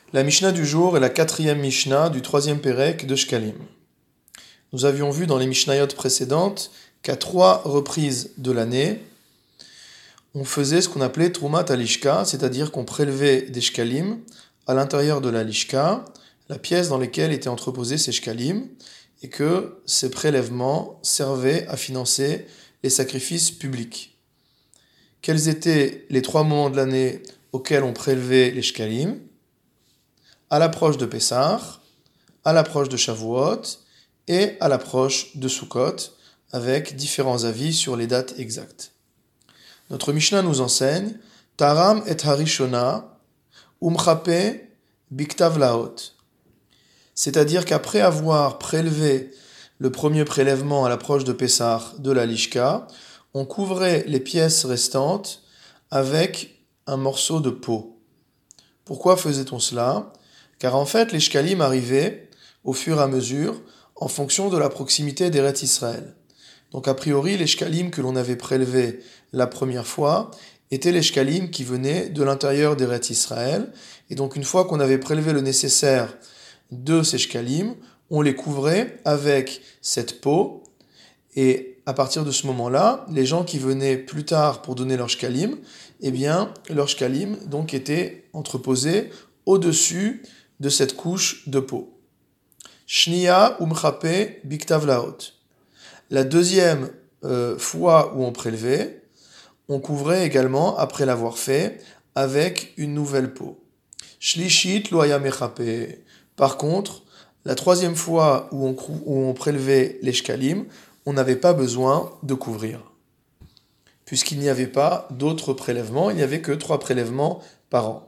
La Mishnah du jour est la quatrième Mishnah du troisième Pérek de Shkalim. Nous avions vu dans les Mishnayot précédentes qu'à 3 reprises de l'année, on faisait ce qu'on appelait Trumat Alishka, c'est-à-dire qu'on prélevait des Shkalim à l'intérieur de la Lishka, la pièce dans laquelle étaient entreposés ces Shkalim, et que ces prélèvements servaient à financer les sacrifices publics. Quels étaient les 3 moments de l'année auxquels on prélevait les Shkalim? À l'approche de Pessah, à l'approche de Shavuot et à l'approche de Sukkot, avec différents avis sur les dates exactes. Notre Mishnah nous enseigne Taram et Harishona umchape biktav laot. C'est-à-dire qu'après avoir prélevé le premier prélèvement à l'approche de Pessah de la Lishka, on couvrait les pièces restantes avec un morceau de peau. Pourquoi faisait-on cela? Car en fait, les shkalim arrivaient au fur et à mesure en fonction de la proximité d'Eretz Israël. Donc a priori, les shkalim que l'on avait prélevés la première fois étaient les shkalim qui venaient de l'intérieur d'Eretz Israël. Et donc une fois qu'on avait prélevé le nécessaire de ces shkalim, on les couvrait avec cette peau. Et à partir de ce moment-là, les gens qui venaient plus tard pour donner leur shkalim, eh bien, leurs shkalim donc étaient entreposés au-dessus de cette couche de peau. Shniya umchape biktav laot. La deuxième fois où on prélevait, on couvrait également, après l'avoir fait, avec une nouvelle peau. Shlishit lo haya mechape. Par contre, la troisième fois où on prélevait les shkalim, on n'avait pas besoin de couvrir. Puisqu'il n'y avait pas d'autres prélèvements, il n'y avait que 3 prélèvements par an.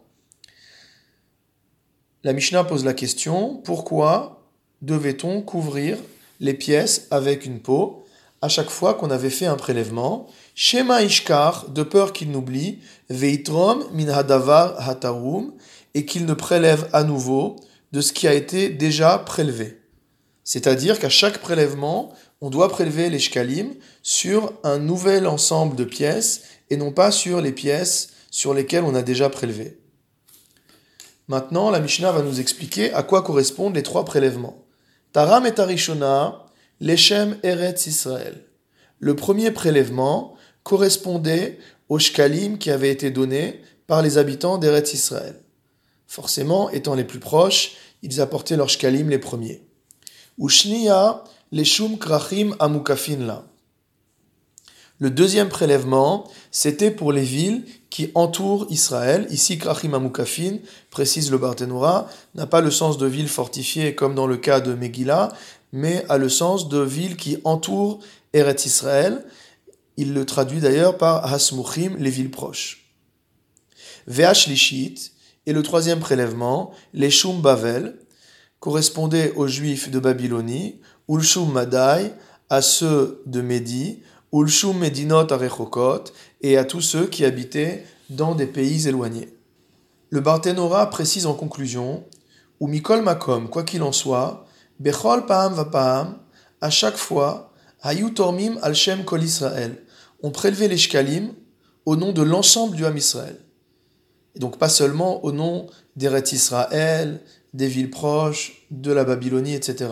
La Mishnah pose la question, pourquoi devait-on couvrir les pièces avec une peau à chaque fois qu'on avait fait un prélèvement? Shema ishkar, de peur qu'il n'oublie, veitrom min hadavar hatarum, et qu'il ne prélève à nouveau de ce qui a été déjà prélevé. C'est-à-dire qu'à chaque prélèvement, on doit prélever les shkalim sur un nouvel ensemble de pièces et non pas sur les pièces sur lesquelles on a déjà prélevé. Maintenant, la Mishnah va nous expliquer à quoi correspondent les 3 prélèvements. Taram et Tarishona, Leshem Eretz Israël. Le premier prélèvement correspondait aux shkalim qui avaient été donnés par les habitants d'Eretz Israël. Forcément, étant les plus proches, ils apportaient leurs shkalim les premiers. Ushniya, Leshum Krachim Amukafin la. Le deuxième prélèvement, c'était pour les villes qui entourent Israël. Ici, Krachim Amukafin, précise le Barthénora, n'a pas le sens de ville fortifiée comme dans le cas de Megillah, mais a le sens de ville qui entourent Eretz Israël. Il le traduit d'ailleurs par Hasmuchim, les villes proches. Ve'ashlishit, et le troisième prélèvement, les Shum Bavel, correspondait aux Juifs de Babylonie, Ulshum Madai, à ceux de Médie, Ulshum Medinot Arechokot, et à tous ceux qui habitaient dans des pays éloignés. Le Barthénora précise en conclusion, ou Mikol Makom, quoi qu'il en soit, Bechol Paham Vapaham, à chaque fois, Hayu Tormim al Shem Kol Israël, on prélevait les shkalim au nom de l'ensemble du Ham Israël. Et donc pas seulement au nom d'Eretz Israël, des villes proches, de la Babylonie, etc.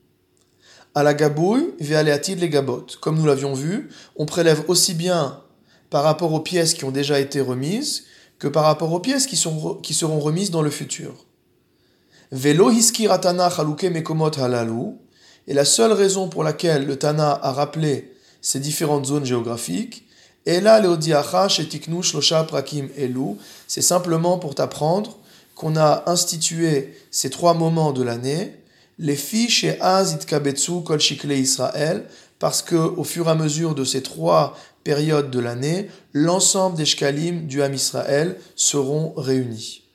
À la Gabouille, ve'aleatid les Gabot. Comme nous l'avions vu, on prélève aussi bien par rapport aux pièces qui ont déjà été remises que par rapport aux pièces qui seront remises dans le futur. Velo hiskir atana chaluke mekomot halalu. Et la seule raison pour laquelle le Tana a rappelé ces différentes zones géographiques, Ela leodiacha shetiknu shlosha prakim elu, c'est simplement pour t'apprendre qu'on a institué ces 3 moments de l'année, les fiches et az itkabetsu kol shikle Israël, parce que au fur et à mesure de ces 3 périodes de l'année, l'ensemble des shkalim du Ham Israël seront réunis.